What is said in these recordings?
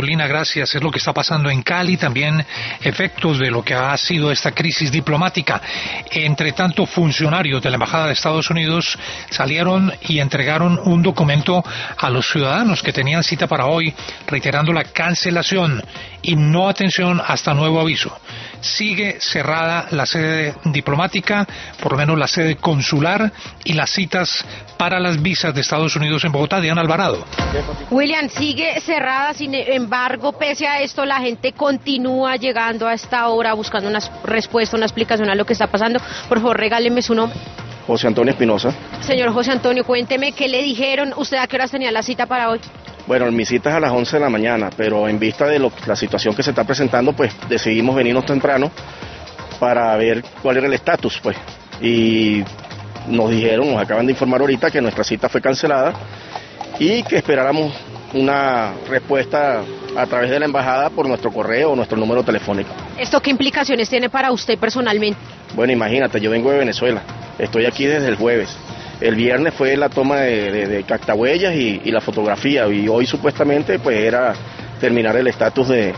Carolina, gracias. Es lo que está pasando en Cali, también efectos de lo que ha sido esta crisis diplomática. Entre tanto, funcionarios de la Embajada de Estados Unidos salieron y entregaron un documento a los ciudadanos que tenían cita para hoy, reiterando la cancelación y no atención hasta nuevo aviso. Sigue cerrada la sede diplomática, por lo menos la sede consular, y las citas para las visas de Estados Unidos en Bogotá. Diana Alvarado. William, sigue cerrada, sin embargo, pese a esto, la gente continúa llegando a esta hora buscando una respuesta, una explicación a lo que está pasando. Por favor, regáleme su nombre. José Antonio Espinosa. Señor José Antonio, cuénteme qué le dijeron. ¿Usted a qué horas tenía la cita para hoy? Bueno, mi cita es a las 11 de la mañana, pero en vista de la situación que se está presentando, pues decidimos venirnos temprano para ver cuál era el estatus, pues. Y nos acaban de informar ahorita que nuestra cita fue cancelada y que esperáramos una respuesta a través de la embajada por nuestro correo o nuestro número telefónico. ¿Esto qué implicaciones tiene para usted personalmente? Bueno, imagínate, yo vengo de Venezuela, estoy aquí desde el jueves. El viernes fue la toma de captahuellas y la fotografía, y hoy supuestamente pues era terminar el estatus de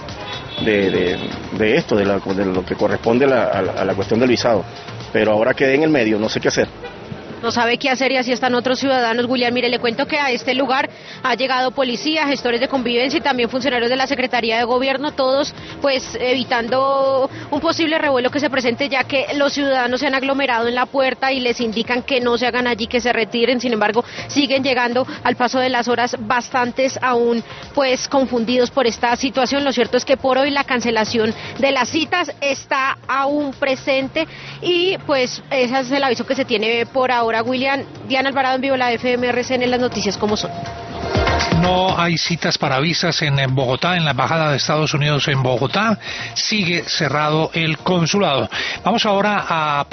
esto, de lo que corresponde a la cuestión del visado. Pero ahora quedé en el medio, no sé qué hacer. No sabe qué hacer y así están otros ciudadanos. William, mire, le cuento que a este lugar ha llegado policía, gestores de convivencia y también funcionarios de la Secretaría de Gobierno, todos pues evitando un posible revuelo que se presente, ya que los ciudadanos se han aglomerado en la puerta y les indican que no se hagan allí, que se retiren. Sin embargo, siguen llegando al paso de las horas, bastantes aún pues confundidos por esta situación. Lo cierto es que por hoy la cancelación de las citas está aún presente y pues ese es el aviso que se tiene por ahora. William, Diana Alvarado en vivo, la FMRCN, las noticias como son. No hay citas para visas en Bogotá, en la Embajada de Estados Unidos en Bogotá. Sigue cerrado el consulado. Vamos ahora a